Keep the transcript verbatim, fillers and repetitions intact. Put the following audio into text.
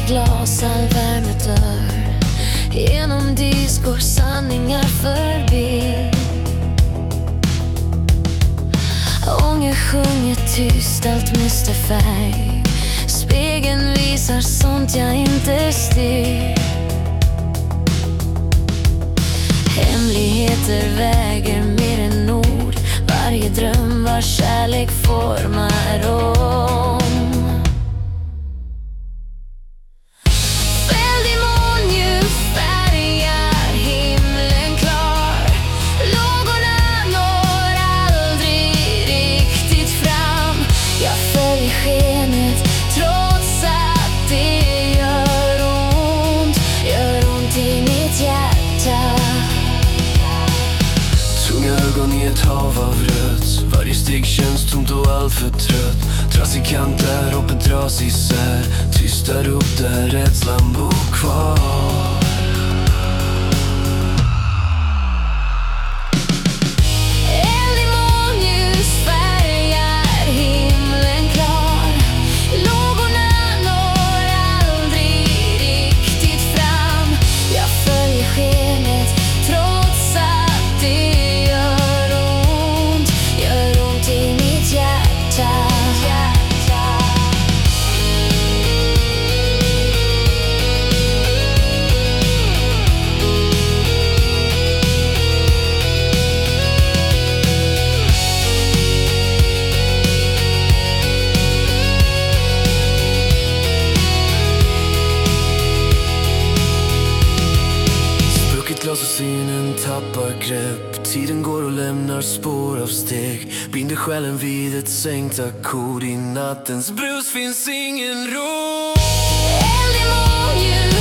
glas, all värme dör. Genom dis går sanningar förbi. Ånger sjunger tyst, allt mister färg. Spegeln visar sånt jag inte styr. Hemligheter väger mer än ord. Varje dröm var kärlek formar om. Fälld i månljus färgar himlen klar. Lågorna når aldrig riktigt fram. Jag följer skenet trots att det gör ont. Gör ont i mitt hjärta. Tunga ögon i ett hav av rött. Varje steg känns tomt och allt för trött. Trasig kant där hoppet dras isär. Tystar upp där rädslan bor kvar. Eld i månljus färgar himlen klar. Lågorna når aldrig riktigt fram. Jag följer skenet trots att det gör ont. Gör ont i mitt hjärta. Sprucket glas och synen tappar grepp. Tiden går och lämnar spår av steg. Binder själen vid ett sänkt ackord. I nattens brus finns ingen ro. Eld i månljus